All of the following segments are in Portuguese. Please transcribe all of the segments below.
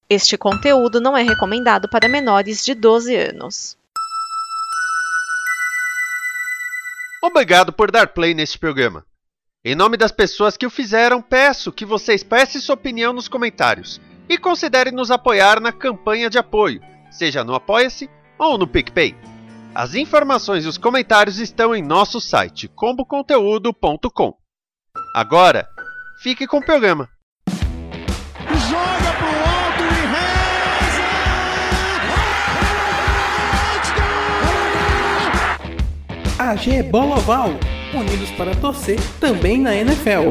Este conteúdo não é recomendado para menores de 12 anos. Obrigado por dar play neste programa. Em nome das pessoas que o fizeram, peço que você expresse sua opinião nos comentários e considere nos apoiar na campanha de apoio, seja no Apoia-se ou no PicPay. As informações e os comentários estão em nosso site, comboconteúdo.com. Agora, fique com o programa. Joga pro alto e reza! AG Bola Oval, unidos para torcer também na NFL.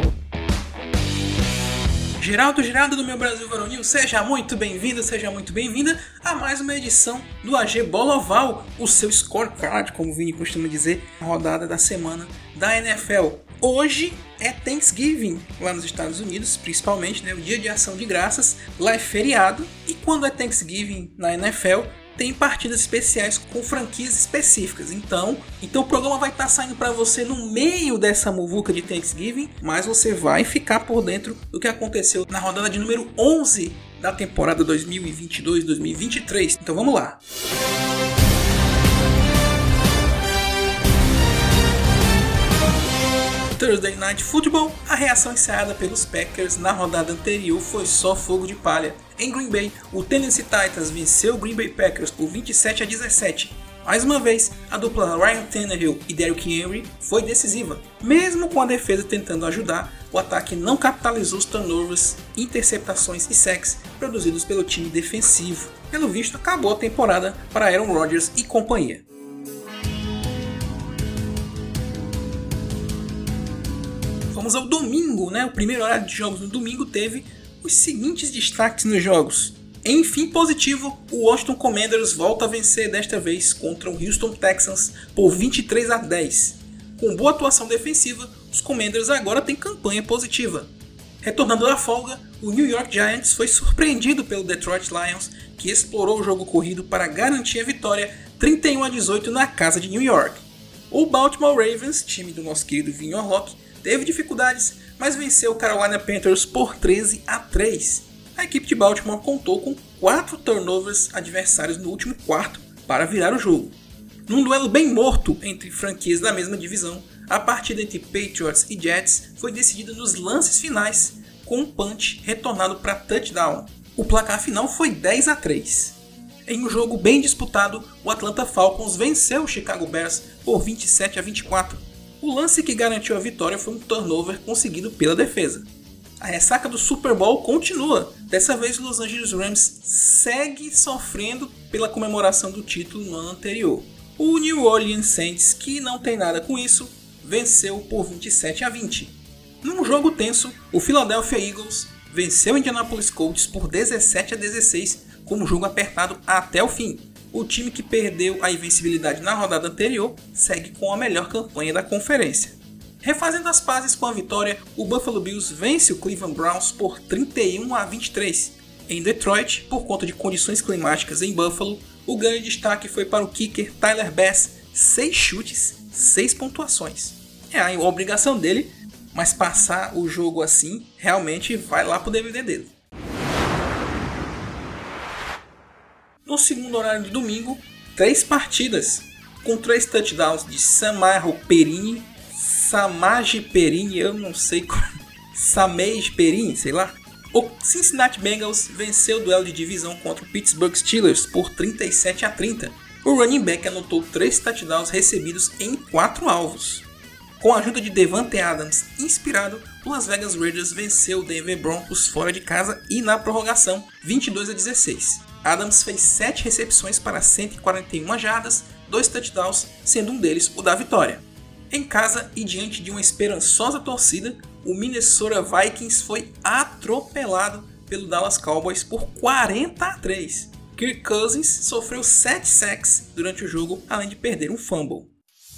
Geraldo do meu Brasil Varonil, seja muito bem-vindo, seja muito bem-vinda a mais uma edição do AG Bola Oval, o seu scorecard, como o Vini costuma dizer, a rodada da semana da NFL. Hoje é Thanksgiving lá nos Estados Unidos, principalmente, né, o dia de ação de graças, lá é feriado, e quando é Thanksgiving na NFL, tem partidas especiais com franquias específicas. Então o programa vai estar saindo para você no meio dessa muvuca de Thanksgiving, mas você vai ficar por dentro do que aconteceu na rodada de número 11 da temporada 2022-2023. Então vamos lá. Thursday Night Football, a reação ensaiada pelos Packers na rodada anterior foi só fogo de palha. Em Green Bay, o Tennessee Titans venceu o Green Bay Packers por 27-17. Mais uma vez, a dupla Ryan Tannehill e Derrick Henry foi decisiva. Mesmo com a defesa tentando ajudar, o ataque não capitalizou os turnovers, interceptações e sacks produzidos pelo time defensivo. Pelo visto, acabou a temporada para Aaron Rodgers e companhia. Vamos ao domingo, né? O primeiro horário de jogos no domingo teve os seguintes destaques nos jogos. Em fim positivo, o Washington Commanders volta a vencer desta vez contra o Houston Texans por 23-10. Com boa atuação defensiva, os Commanders agora têm campanha positiva. Retornando da folga, o New York Giants foi surpreendido pelo Detroit Lions, que explorou o jogo corrido para garantir a vitória 31-18 na casa de New York. O Baltimore Ravens, time do nosso querido Vinho Orlock, teve dificuldades, mas venceu o Carolina Panthers por 13-3. A equipe de Baltimore contou com 4 turnovers adversários no último quarto para virar o jogo. Num duelo bem morto entre franquias da mesma divisão, a partida entre Patriots e Jets foi decidida nos lances finais, com um punch retornado para touchdown. O placar final foi 10-3. Em um jogo bem disputado, o Atlanta Falcons venceu o Chicago Bears por 27-24. O lance que garantiu a vitória foi um turnover conseguido pela defesa. A ressaca do Super Bowl continua. Dessa vez, o Los Angeles Rams segue sofrendo pela comemoração do título no ano anterior. O New Orleans Saints, que não tem nada com isso, venceu por 27-20. Num jogo tenso, o Philadelphia Eagles venceu o Indianapolis Colts por 17-16, com um jogo apertado até o fim. O time que perdeu a invencibilidade na rodada anterior segue com a melhor campanha da conferência. Refazendo as pazes com a vitória, o Buffalo Bills vence o Cleveland Browns por 31-23. Em Detroit, por conta de condições climáticas em Buffalo, o grande destaque foi para o kicker Tyler Bass, 6 chutes, 6 pontuações. É a obrigação dele, mas passar o jogo assim realmente vai lá pro DVD dele. No segundo horário de domingo, 3 partidas, com 3 touchdowns de Samaje Perine, eu não sei como, Samaje Perine, sei lá. O Cincinnati Bengals venceu o duelo de divisão contra o Pittsburgh Steelers por 37-30. O running back anotou 3 touchdowns recebidos em 4 alvos. Com a ajuda de Devante Adams inspirado, o Las Vegas Raiders venceu o Denver Broncos fora de casa e na prorrogação, 22-16. Adams fez 7 recepções para 141 jardas, 2 touchdowns, sendo um deles o da vitória. Em casa e diante de uma esperançosa torcida, o Minnesota Vikings foi atropelado pelo Dallas Cowboys por 40-3. Kirk Cousins sofreu 7 sacks durante o jogo, além de perder um fumble.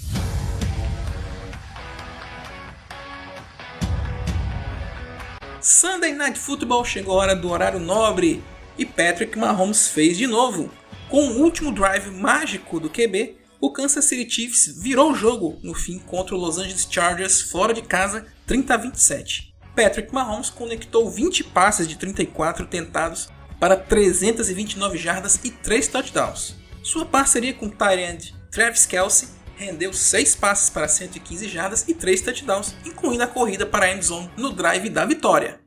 Sunday Night Football chegou a hora do horário nobre e Patrick Mahomes fez de novo. Com o último drive mágico do QB, o Kansas City Chiefs virou o jogo no fim contra o Los Angeles Chargers fora de casa 30-27. Patrick Mahomes conectou 20 passes de 34 tentados para 329 jardas e 3 touchdowns. Sua parceria com o tight end Travis Kelce rendeu 6 passes para 115 jardas e 3 touchdowns, incluindo a corrida para a endzone no drive da vitória.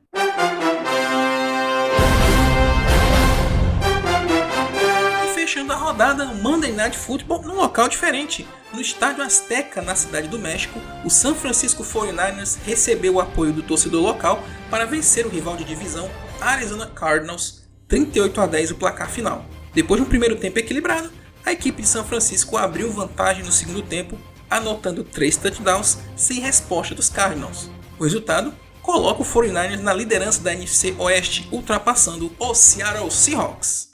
E fechando a rodada, o Monday Night Football num local diferente. No Estádio Azteca, na Cidade do México, o San Francisco 49ers recebeu o apoio do torcedor local para vencer o rival de divisão Arizona Cardinals 38-10 o placar final. Depois de um primeiro tempo equilibrado, a equipe de São Francisco abriu vantagem no segundo tempo, anotando 3 touchdowns sem resposta dos Cardinals. O resultado coloca o 49ers na liderança da NFC Oeste, ultrapassando o Seattle Seahawks.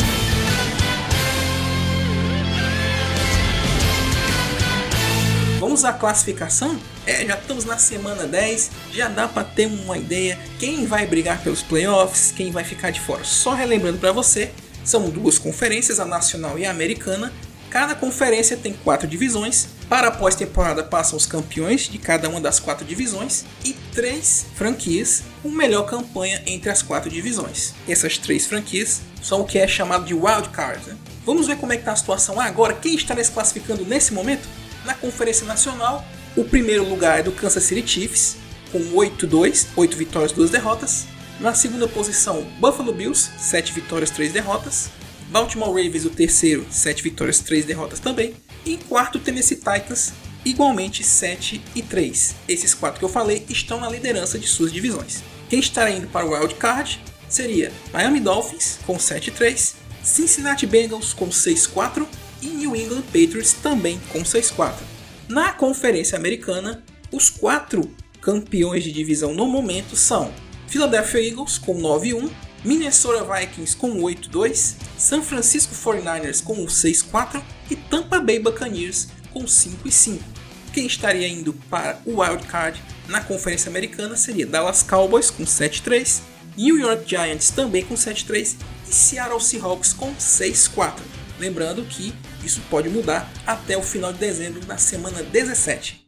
Vamos à classificação? Já estamos na semana 10, já dá para ter uma ideia quem vai brigar pelos playoffs, quem vai ficar de fora. Só relembrando para você, são 2 conferências, a nacional e a americana. Cada conferência tem 4 divisões. Para a pós-temporada passam os campeões de cada uma das 4 divisões e 3 franquias com melhor campanha entre as 4 divisões. Essas 3 franquias são o que é chamado de Wild Card. Vamos ver como é que está a situação agora. Quem está se classificando nesse momento? Na Conferência Nacional, o primeiro lugar é do Kansas City Chiefs, com 8-2, 8 vitórias, 2 derrotas. Na segunda posição, Buffalo Bills, 7 vitórias, 3 derrotas. Baltimore Ravens, o terceiro, 7 vitórias, 3 derrotas também. E em quarto, Tennessee Titans, igualmente 7-3. Esses 4 que eu falei estão na liderança de suas divisões. Quem estará indo para o Wild Card seria Miami Dolphins, com 7-3, Cincinnati Bengals, com 6-4, e New England Patriots também com 6-4. Na Conferência Americana, os 4 campeões de divisão no momento são Philadelphia Eagles com 9-1, Minnesota Vikings com 8-2, San Francisco 49ers com 6-4 e Tampa Bay Buccaneers com 5-5. Quem estaria indo para o Wild Card na Conferência Americana seria Dallas Cowboys com 7-3, New York Giants também com 7-3 e Seattle Seahawks com 6-4. Lembrando que isso pode mudar até o final de dezembro, na semana 17.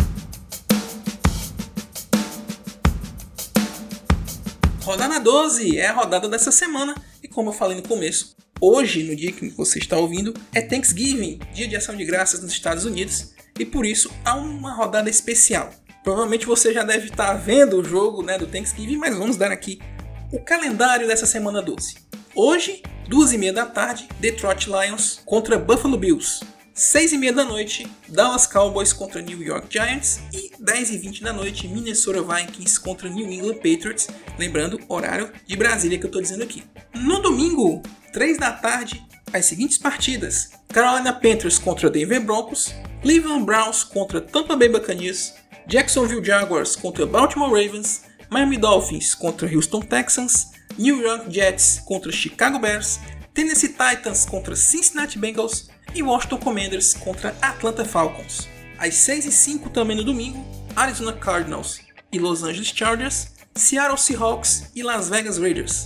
Rodada 12 é a rodada dessa semana e, como eu falei no começo, hoje, no dia que você está ouvindo, é Thanksgiving, dia de ação de graças nos Estados Unidos, e por isso há uma rodada especial. Provavelmente você já deve estar vendo o jogo, do Thanksgiving, mas vamos dar aqui o calendário dessa semana 12. Hoje, 2h30 da tarde, Detroit Lions contra Buffalo Bills. 6h30 da noite, Dallas Cowboys contra New York Giants. E 10h20 da noite, Minnesota Vikings contra New England Patriots. Lembrando, horário de Brasília que eu estou dizendo aqui. No domingo, 3 da tarde, as seguintes partidas. Carolina Panthers contra Denver Broncos. Cleveland Browns contra Tampa Bay Buccaneers. Jacksonville Jaguars contra Baltimore Ravens. Miami Dolphins contra Houston Texans. New York Jets contra Chicago Bears, Tennessee Titans contra Cincinnati Bengals e Washington Commanders contra Atlanta Falcons. Às 6h05 também no domingo, Arizona Cardinals e Los Angeles Chargers, Seattle Seahawks e Las Vegas Raiders.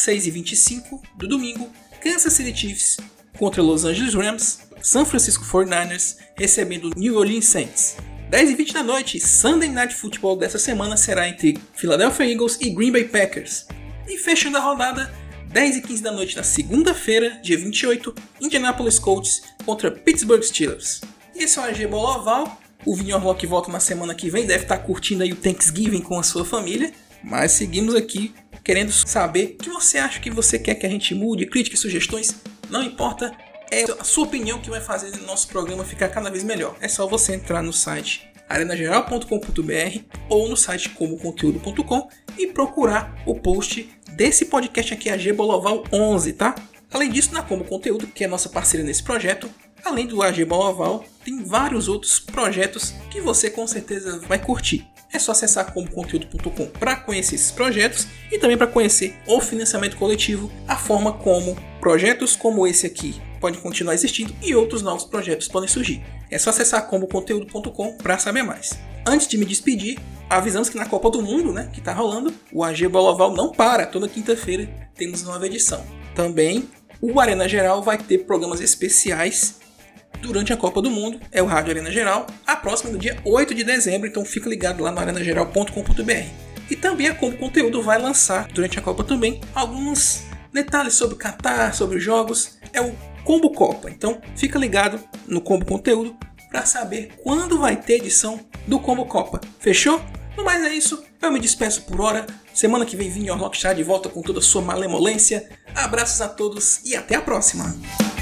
6h25 do domingo, Kansas City Chiefs contra Los Angeles Rams, San Francisco 49ers recebendo New Orleans Saints. 10h20 da noite, Sunday Night Football dessa semana será entre Philadelphia Eagles e Green Bay Packers. E fechando a rodada, 10h15 da noite na segunda-feira, dia 28, Indianapolis Colts contra Pittsburgh Steelers. E esse é o AG Bola Oval. O Vinho Rock volta na semana que vem, deve estar curtindo aí o Thanksgiving com a sua família. Mas seguimos aqui querendo saber o que você acha, que você quer que a gente mude, críticas, sugestões, não importa. É a sua opinião que vai fazer o nosso programa ficar cada vez melhor. É só você entrar no site arenageral.com.br ou no site comoconteúdo.com e procurar o post desse podcast aqui, AG Bola Oval 11, tá? Além disso, na Como Conteúdo, que é nossa parceira nesse projeto, além do AG Bola Oval, tem vários outros projetos que você com certeza vai curtir. É só acessar comoconteúdo.com para conhecer esses projetos e também para conhecer o financiamento coletivo, a forma como projetos como esse aqui podem continuar existindo e outros novos projetos podem surgir. É só acessar comoconteúdo.com para saber mais. Antes de me despedir, avisamos que na Copa do Mundo, que está rolando, o AG Bola Oval não para. Toda quinta-feira temos nova edição. Também o Arena Geral vai ter programas especiais durante a Copa do Mundo. É o Rádio Arena Geral. A próxima é no dia 8 de dezembro, então fica ligado lá no arenageral.com.br. E também a Como Conteúdo vai lançar, durante a Copa também, alguns detalhes sobre o Qatar, sobre os jogos, é o Combo Copa. Então fica ligado no Combo Conteúdo para saber quando vai ter edição do Combo Copa. Fechou? No mais é isso, eu me despeço por hora. Semana que vem Vinho Rock está de volta com toda a sua malemolência. Abraços a todos e até a próxima!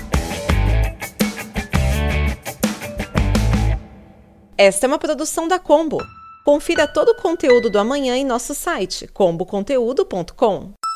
Esta é uma produção da Combo. Confira todo o conteúdo do amanhã em nosso site comboconteúdo.com.